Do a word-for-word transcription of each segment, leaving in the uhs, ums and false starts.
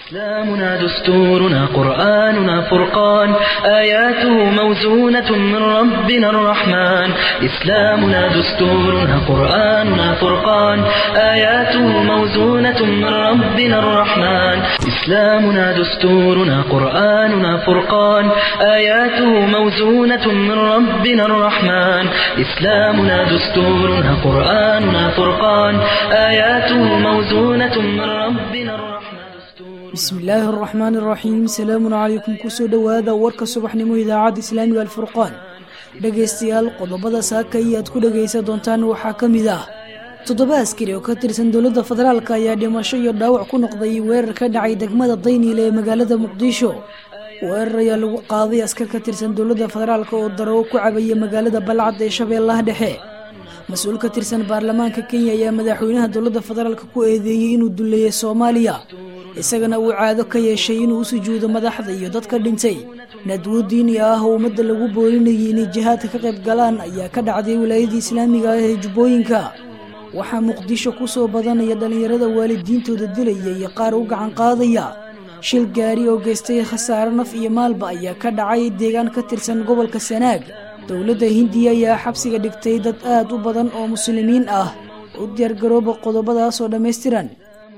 إسلامنا دستورنا قرآننا فرقان آياته موزونة من ربنا الرحمن إسلامنا دستورنا قرآننا فرقان آياته موزونة من ربنا الرحمن إسلامنا دستورنا قرآننا فرقان آياته موزونة من ربنا الرحمن إسلامنا دستورنا قرآننا فرقان آياته موزونة من ربنا الرحمن بسم الله الرحمن الرحيم السلام عليكم كسو دوادا ورك صباح نمو إذاعة إسلامي والفرقان dhegaystayaal qodobada saaka ayaad ku dhagaysan doontaan waxaa ka mid ah toddoba askari oo ka tirsan dowladda federaalka ayaa dhimasho iyo dhaawac ku noqday weerar ka dhacay degmada Daynile ee magaalada Muqdisho weerar ayaa lagu qaaday askar ka tirsan dowladda federaalka oo daroow ku cabaya magaalada Balcad ee Shabeellaha Dhexe mas'uul ka tirsan baarlamaanka Kenya ayaa madaxweynaha dowladda federaalka ku eedeeyay inuu duleeyay Soomaaliya isagana uu caado ka yeeshay inuu u sujuudo madaxda iyo dadka dhintay nadwo diini ah oo ummadda lagu boorinayay inay jihaadka ka qayb galaan ayaa ka dhacday wilaayada islaamiga ah ee Jubbooyinka waxaa Muqdisho ku soo badanaya dhalinyarada waalidiintooda dilaya iyo qaar u gacan qaadaya shil gaari oo geystay khasaare naf iyo maalba ayaa ka dhacay deegaan ka tirsan gobolka Sanaag dowladda Hindiya ayaa xabsiga dhigtay dad aad u badan oo muslimiin ah u diyaar garooba qodobadaas oo dhameystiran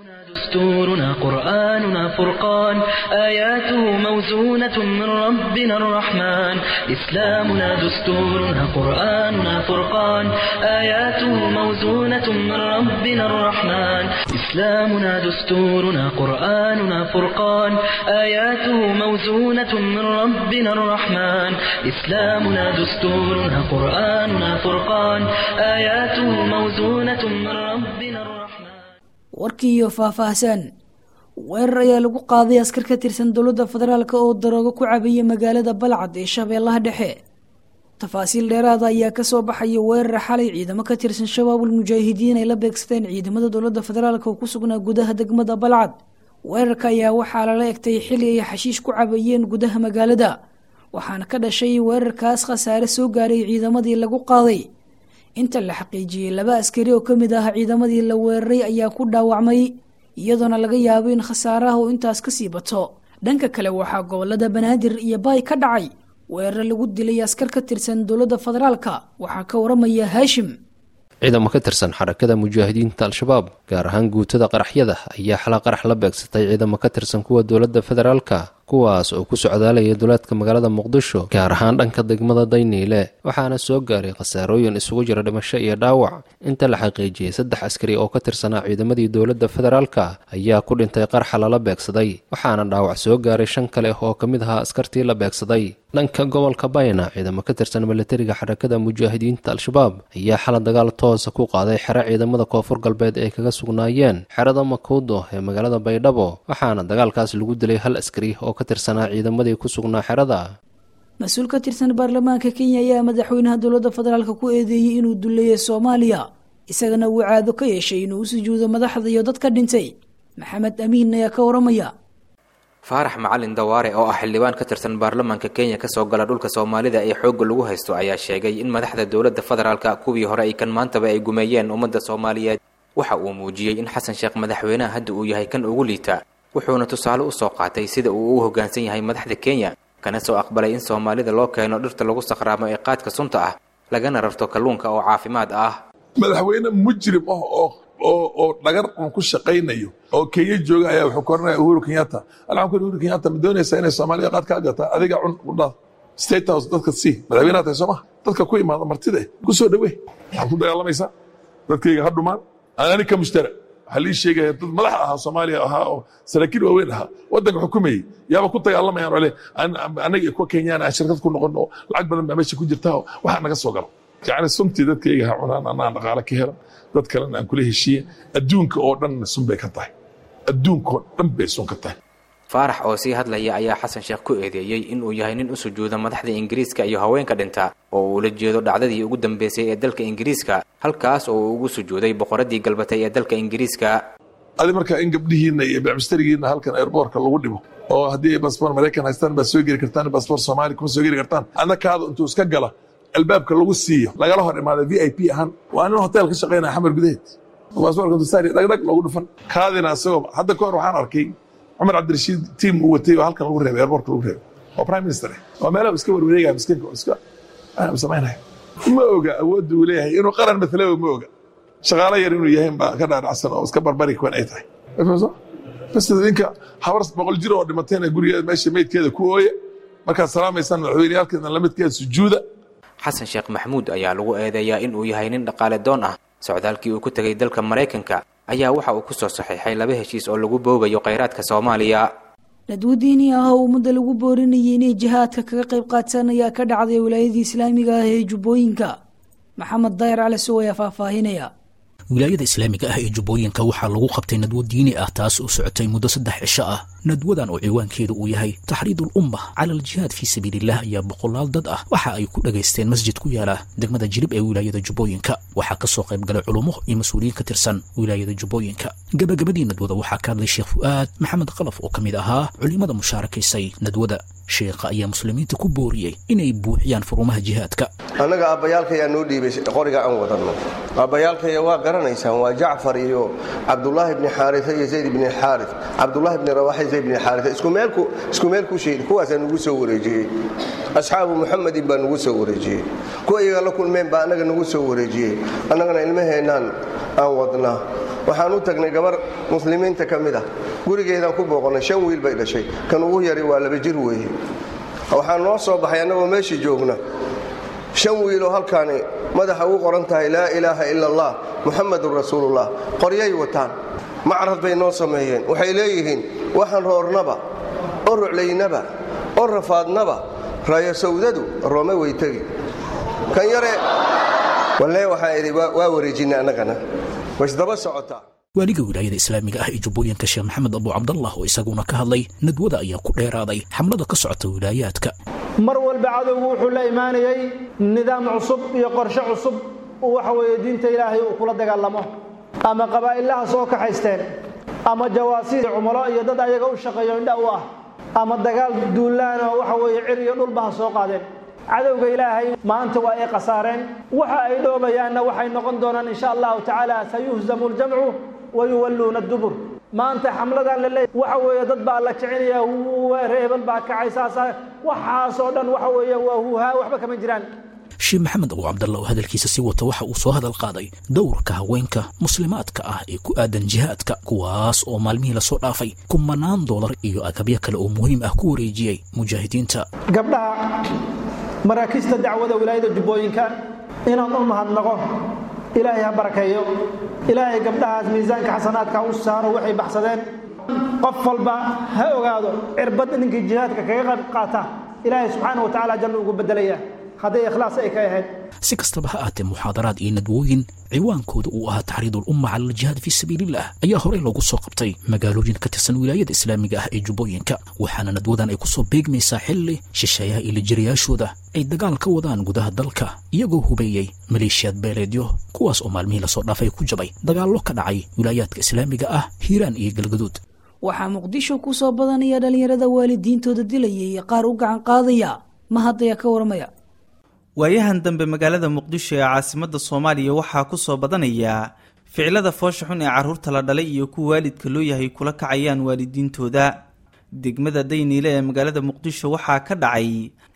دستورنا قرآننا فرقان آياته موزونة من ربنا الرحمن إسلامنا دستورنا قرآننا فرقان آياته موزونة من ربنا الرحمن إسلامنا دستورنا قرآننا فرقان آياته موزونة من ربنا الرحمن إسلامنا دستورنا قرآننا فرقان آياته موزونة من ربنا الرحمن warkiyo faahfaahsan weerar ayaa lagu qaaday askar ka tirsan dowladda federaalka oo daroogo ku cabaya magaalada Balcad ee Shabeellaha Dhexe tafaasiil dheeraad ah ayaa ka soo baxay weerar xalay ciidamo ka tirsan shabaabul mujaahidiin ay la beegsadeen ciidamada dowladda federaalka oo ku sugnaa gudaha degmada Balcad weerarka ayaa waxaa la eegtay xilli ay xashiish ku cabayeen gudaha magaalada waxaana ka dhashay weerarkaas khasaare soo gaaray ciidamadii lagu qaaday inta la xaqiijiyay laba askari oo kamid ah ciidamadii la weeraray ayaa ku dhaawacmay iyadoona laga yaabo in khasaaraha uu intaas ka sii bato dhanka kale waxaa gobolada Banaadir iyo Bay ka dhacay weerar lagu dilay askar ka tirsan dowladda federaalka waxaa ka waramaya Hashim ciidamo ka tirsan xarakada mujaahidiinta al-shabaab gaar ahaan guutada qaraxyada ayaa xala qarax la beegsatay ciidamo ka tirsan kuwa dowladda federaalka kuwaas oo ku socdaalaya duleedka magaalada Muqdisho gaar ahaan dhanka degmada Daynile waxaana soo gaaray khasaarooyin isugu jira dhimasho iyo dhaawac inta la xaqiijiyay saddex askari oo ka tirsanaa ciidamadii dowladda federaalka ayaa ku dhintay qarax la beegsaday waxaana dhaawac soo gaaray shan kale oo kamid ah askartii la beegsaday dhanka gobolka Bayna ciidamo ka tirsan militariga xarakada mujaahidiinta al-shabaab ayaa xala dagaal toos ku qaaday xero ciidamada koonfur galbeed ay kaga sugnaayeen xerada Makuudo ee magaalada Baydhabo waxaana dagaalkaas lagu dilay hal askari oo ka tirsanaa ciidamadii ku sugnaa xerada mas'uul ka tirsan baarlamaanka Kenya ayaa madaxweynaha dowladda federaalka ku eedeeyay inuu duleeyay Soomaaliya isagana uu caado ka yeeshay inuu u sujuudo madaxda iyo dadka dhintay Maxamed Amiin ayaa ka waramaya Faarax Macalin Dawaare oo ah xildhibaan ka tirsan baarlamaanka Kenya ka soo gala dhulka Soomaalida ee xoog lagu haysto ayaa sheegay in madaxda dowladda federaalka kuwii hore ay kan maantaba ay gumeeyeen ummadda Soomaaliyeed waxa uu muujiyay in Xasan Sheekh madaxweynaha hadda uu yahay kan ugu liita wuxuuna tusaale u soo qaatay sida uu u hoggaansan yahay madaxda Kenya kana soo aqbalay in Soomaalida loo keeno dhirta lagu saqraamo ee qaadka sunta ah lagana rarto kalluunka oo caafimaad ah madaxweyne mujrim ah oo oo oo dhagar ku shaqeynayo oo Kenya jooga ayaa wuxuu kornay Uhuru Kenyatta alxamku Uhuru Kenyatta madoonaysa inay Soomaaliya qaad ka gata adiga cun u dhaaf state house dadka si madaxweynaha tahay Soomaa dadka ku imaada martida ku soo dhaweey waxaan ku dagaalamaysa dadkayga ha dhumaan anani ka mushtara halii sheegay dad madax ah Soomaaliya ah oo saraakiil waaweyn ah wadanka xukumayay yaaba ku dagaalamayaan wale anaga ku Kenyana shirkad ku noqon lacag badan baa meesha ku jirta waxa naga soo galo yani suntii dadkayga ha cunaan anaan dhaqaale ka helan dad kale aan kula heshiiyay adduunka oo dhan sun bay ka tahay adduunka oo dhan bay sun ka tahay Faarax oo sii hadlaya ayaa Xasan Sheekh ku eedeeyay in uu yahay nin u sujuuda madaxda Ingiriiska iyo haweenka dhinta oo uu la jeedo dhacdadii ugu dambeysay ee dalka Ingiriiska halkaas oo uu ugu sujuuday boqoradii galbatay ee dalka Ingiriiska adi marka in gabdhihiina iyo bacmistarigiina halkan airportka lagu dhibo oo haddii ay passport Mareykan haystaan ba soo geli kartaan passport Soomaali kuma soo geli kartaan annakaada intuu iska gala albaabka lagu siiyo lagala hor imaado V I P ahaan waa in hotel ka shaqeynaa xamar gudaheed passportka dusaari dhagdhag lagu dhufan kaadina asagoo hadda ka hor waxaan arkay cumar cabdirashiid tiim uu watay oo halkan lagu reebay airportka lagu reebay oo prime minister oo meelaha iska warwareegaya miskiinka oo iska aan samaynayo ma oga awoodda uu leeyahay inuu qaran matalayo ma oga shaqaale yar inuu yahay baa ka dhaadhacsan oo iska barbari kuwan ay tahay bas ninka habar boqol jir oo dhimatayna gurigeeda meesha meydkeeda ku ooya markaad salaamaysaan madaxweyneyaalkeedna la midkeeda sujuuda xasan sheekh maxamuud ayaa lagu eedeeyaa in uu yahay nin dhaqaale doon ah socdaalkii uu ku tegay dalka maraykanka ayaa waxa uu ku soo saxiixay laba heshiis oo lagu boobayo khayraadka soomaaliya nadwo diini ah oo ummadda lagu boorinayay inay jihaadka kaga qayb qaataan ayaa ka dhacday wilaayadii islaamiga ah ee jubbooyinka maxamed dayr cali sow ayaa faahfaahinaya wilaayada islaamiga ah ee jubbooyinka waxaa lagu qabtay nadwo diini ah taas oo socotay muddo saddex cisho ah nadwadan oo ciwaankeedu uu yahay taxriidul umma cala aljihaad fii sabiililah ayaa boqolaal dad ah waxa ay ku dhagaysteen masjid ku yaala degmada jirib ee wilaayada jubbooyinka waxaa ka soo qayb galay culummo iyo mas-uuliyiin ka tirsan wilaayada jubbooyinka gabagabadii nadwada waxaa ka hadlay sheekh fu'aad maxamed qalaf oo ka mid ahaa culimada mushaarakaysay nadwada sheekha ayaa muslimiinta ku booriyey inay buuxiyaan furumaha jihaadka annaga aabbayaalkayaa noo dhiibay qoriga aan wadanno aabbayaalkaya waa garanaysaan waa jacfar iyo cabdullaahi bni xaarisa iyo zayd bni xaaris cabdullaahi bni rawaxa iyo zayd bni xaarisa isku meelku isku meel ku sheegay kuwaasaa nugu soo wareejiyey asxaabu muxamedin baa nugu soo wareejiyey kuwa iyaga la kulmeen baa annaga nugu soo wareejiyey annagana ilmaheennaan aan wadnaa waxaan u tagnay gabar muslimiinta ka mid ah gurigeedaan ku booqonnay shan wiil bay dhashay kan ugu yari waa laba jir weeye waxaan noo soo baxay annagoo meeshii joogna shan wiiloo halkaani madaxa ugu qoran tahay laa ilaaha ila allah muxamadun rasuulullah qoryay wataan macrad bay noo sameeyeen waxay leeyihiin waxaan roornaba oo ruclaynaba oo rafaadnaba raayo sawdadu roome way tegi kan yare walle waxaan idhi waa wareejinay annagana wasdaba socotaa waaliga wilaayada islaamiga ah ee jubbooyinka sheekh maxamed abu cabdallah oo isaguna ka hadlay nadwada ayaa ku dheeraaday xamlada ka socota wilaayaadka mar walba cadowgu wuxuu la imaanayay nidaam cusub iyo qorshe cusub oo waxa weeye diinta ilaahay uu kula dagaalamo ama qabaa'ilaha soo kaxaysteen ama jawaasiis cumalo iyo dad ayaga u shaqeeyo indha u ah ama dagaal duulaan oo waxa weeye cir iyo dhulba ha soo qaadeen cadowga ilaahay maanta waa ay qasaareen waxa ay dhoobayaanna waxay noqon doonaan insha allahu tacaala sayuhzamu ljamcu wayuwalluuna dubur maanta xamladan la leeyahay waxa weeye dad baa la kicinaya reebel baa kacay saasa waxaasoo dhan waxa weeye waa huuhaa waxba kama jiraan sheekh maxamed abu cabdallah oo hadalkiisa sii wata waxa uu soo hadal qaaday dowrka haweenka muslimaadka ah ee ku aadan jihaadka kuwaas oo maalmihii la soo dhaafay kumanaan doolar iyo agabyo kale oo muhiim ah ku wareejiyey mujaahidiinta gabdhaha maraakista dacwada wilaayada jubbooyinka inaan u mahadnaqo ilaahay ha barakeeyo ilaahay gabdhahaas miisaanka xasanaadka u saaro waxay baxsadeen qof walba ha ogaado cirbad ninkii jihaadka kaga qayb qaata ilaahay subxaanahu wa tacaala janno ugu bedelaya hadday ikhlaas ay ka ahayd si kastaba ha aatee muxaadaraad iyo nadwooyin ciwaankooda uu ahaa taxriidul umma cala aljihaad fii sabiililah ayaa horey loogu soo qabtay magaalooyin ka tirsan wilaayada islaamiga ah ee jubbooyinka waxaana nadwadan ay ku soo beegmaysaa xilli shisheeyaha iyo lijiriyaashooda ay dagaal ka wadaan gudaha dalka iyagoo hubeeyey maleeshiyaad beeleedyo kuwaas oo maalmihii lasoo dhaafay ku jabay dagaallo ka dhacay wilaayaadka islaamiga ah hiiraan iyo galgaduud waxaa muqdisho ku soo badanaya dhallinyarada waalidiintooda dilaya iyo qaar u gacan qaadaya ma haddaya ka warmaya waayahan dambe magaalada muqdisho ee caasimadda soomaaliya waxaa ku soo badanaya ficilada foosha xun ee carruurta la dhalay iyo kuwa waalidka loo yahay kula kacayaan waalidiintooda degmada dayniile ee magaalada muqdisho waxaa ka dhacay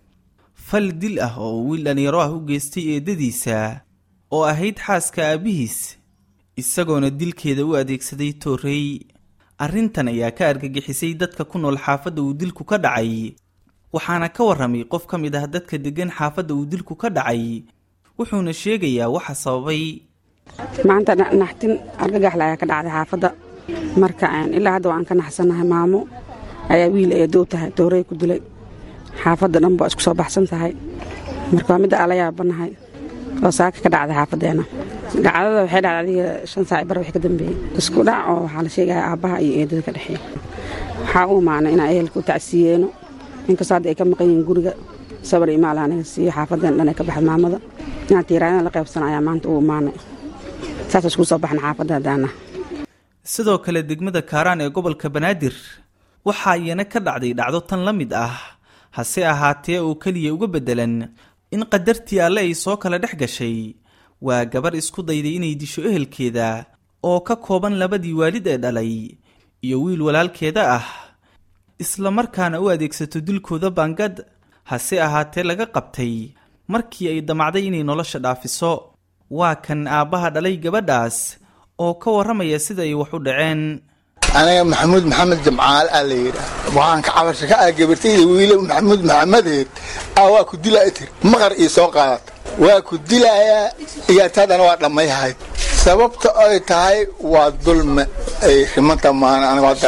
fal dil ah oo uu wiil dhallinyaro ah u geystay eedadiisa oo ahayd xaaska aabbihiis isagoona dilkeeda u adeegsaday toorey arrintan ayaa ka argagixisay dadka ku nool xaafadda uu dilku ka dhacay waxaana ka warramay qof ka mid ah dadka deggan xaafadda uu dilku ka dhacay wuxuuna sheegayaa waxa sababay maanta naxtin argagaxla ayaa ka dhacday xaafadda marka ilaa hadda waan ka naxsanahay maamo ayaa wiil ee dow tahay doorey ku dilay xaafadda dhan baa isku soo baxsan tahay marka waa midda ala yaabanahay oo saaka ka dhacday xaafaddeena dhacdada waxay dhacday adiga shan saac bar wixii ka dambeeyey isku dhac oo waxaa la sheegaya aabbaha iyo eedada ka dhexeeya waxaa u imaanay inaan ehelka u tacsiyeeno inkastoo hadda ay ka maqan yihiin guriga sabar iyo maal aniga siiyo xaafadeen dhan ay ka baxday maamada inaan tiiraanada la qaybsan ayaa maanta u imaanay saas isku soo baxna xaafadda hadaana sidoo kale degmada kaaraan ee gobolka banaadir waxaa iyana ka dhacday dhacdo tan la mid ah hase ahaatee oo keliya uga beddelan in qadartii alle ay soo kala dhex gashay waa gabar isku dayday inay disho ehelkeeda oo ka kooban labadii waalid ee dhalay iyo wiil walaalkeeda ah isla markaana u adeegsato dilkooda baangad hase ahaatee laga qabtay markii ay damacday inay nolosha dhaafiso. waa kan aabbaha dhalay gabadhaas oo ka warramaya sida ay wax u dhaceen. aniga maxamuud maxamed jamcaal aa la yidhaah waxaan ka cabasho ka ah gabartayda wiilo maxamuud maxamedeed aa waa ku dilaa tir maqar ii soo qaadata waa ku dilayaa iyaatadana waa dhammayhayd sababta ay tahay waa dulme ay rimanta maana aniga hadda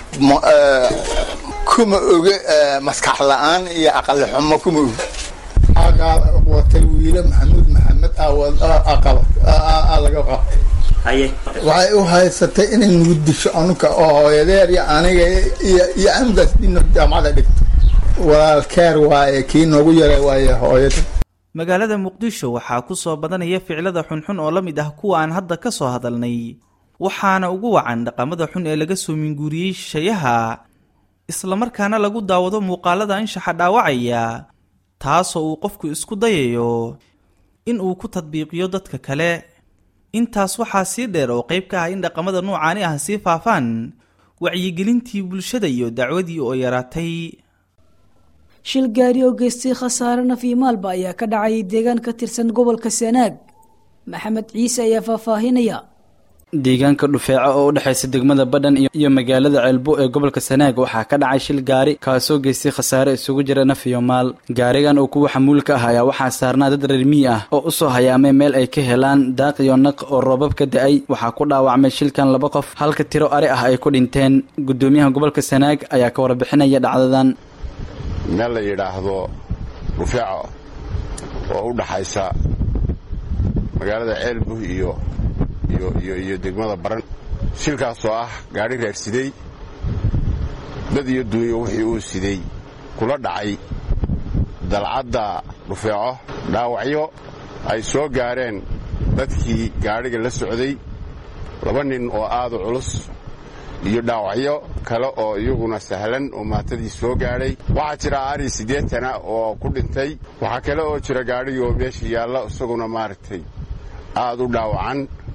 kuma oge maskax la'aan iyo aqal xumo kuma oge aqal watay wiilo maxamuud maxamed aa qaba aa laga qabtay waxay u haysatay inay nagu disho anuka oo hooyadeer iyo aniga iyo amdaas dhino jaamacada dhigto walaalkeer waaye kii noogu yaray waaye hooyada. magaalada muqdisho waxaa ku soo badanaya ficilada xunxun oo la mid ah kuwa aan hadda ka soo hadalnay waxaana ugu wacan dhaqamada xun ee laga soo minguuriyey shisheeyaha islamarkaana lagu daawado muuqaalada anshaxa dhaawacaya taasoo uu qofku isku dayayo in uu ku tadbiiqiyo dadka kale. intaas waxaa sii dheer oo qayb ka ah in dhaqamada noocaani ah sii faafaan wacyigelintii bulshada iyo dacwadii oo yaraatay. shil gaari oo geystay khasaare naf iyo maalba ayaa ka dhacay deegaan ka tirsan gobolka Sanaag. maxamed ciise ayaa faahfaahinaya. deegaanka dhufeeco oo u dhaxaysa degmada Badhan iyo magaalada Ceelbo ee gobolka Sanaag waxaa ka dhacay shil gaari kaasoo geystay khasaare isugu jira naf iyo maal. gaarigan oo kuwa xamuulka ah ayaa waxaa saarnaa dad reer miyi ah oo u soo hayaamay meel ay ka helaan daaq iyo naq oo roobab ka da'ay. waxaa ku dhaawacmay shilkan laba qof halka tiro ari ah ay ku dhinteen. gudoomiyaha gobolka Sanaag ayaa ka warbixinaya dhacdadan. meel la yiraahdo dhufeeco oo u dhaxaysa magaalada Ceelbo iyo iyo iyo degmada Baran shilkaas oo ah gaari reer siday dad iyo duuyo wixii uu siday kula dhacay dalcadda dhufeeco dhaawacyo ay soo gaareen dadkii gaariga la socday laba nin oo aad u culus iyo dhaawacyo kale oo iyaguna sahlan oo maatadii soo gaaray. waxaa jira ari siddeetan oo ku dhintay. waxaa kale oo jira gaarigoo meesha yaalla isaguna maaragtay aad u dhaawacan.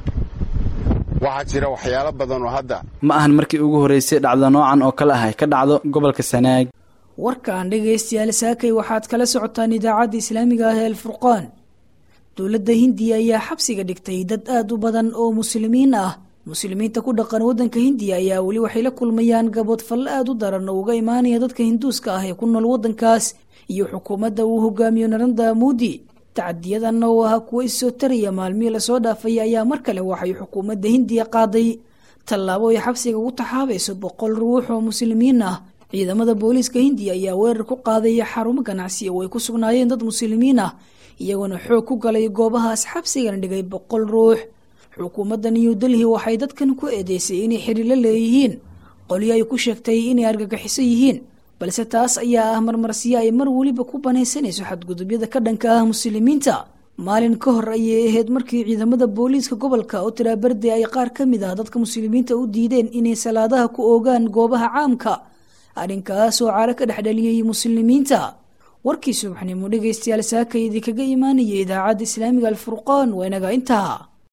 waxaa jira waxyaalo badan oo hadda ma ahan markii ugu horeysay dhacdo noocan oo kale ah ay ka dhacdo gobolka Sanaag. warkaan dhegaystayaal saakay waxaad kala socotaan idaacadda islaamiga ah ee Al-Furqaan. dowladda Hindiya ayaa xabsiga dhigtay dad aad u badan oo muslimiin ah. muslimiinta ku dhaqan waddanka Hindiya ayaa weli waxay la kulmayaan gabood fal aad u daran oo uga imaanaya dadka Hinduuska ah ee ku nool waddankaas iyo xukuumadda uu hogaamiyo Narendra Modi. tacadiyadan oo ah kuwa isoo taraya maalmihii lasoo dhaafay ayaa mar kale waxay xukuumadda Hindiya qaaday tallaabo ay xabsiga ugu taxaabayso boqol ruux oo muslimiin ah. ciidamada booliiska Hindiya ayaa weerar ku qaaday xarumo ganacsi oo ay ku sugnaayeen dad muslimiin ah iyagoona xoog ku galay goobahaas xabsigana dhigay boqol ruux. xukuumadda New Delhi waxay dadkan ku eedeysay inay xiriir la leeyihiin qolyo ay ku sheegtay inay argagixiso yihiin balse taas ayaa ah marmarsiyo ay mar waliba ku banaysanayso xadgudubyada ka dhanka ah muslimiinta. maalin ka hor ayay ahayd markii ciidamada booliiska gobolka Uttar Pradesh ay qaar ka mid ah dadka muslimiinta u diideen inay salaadaha ku oogaan goobaha caamka arrinkaas oo caara ka dhexdhaliyay muslimiinta. warkii subaxnimo dhegaystayaal saakay idinkaga imaanayay idaacadda islaamiga Al-Furqaan waa inaga intaa.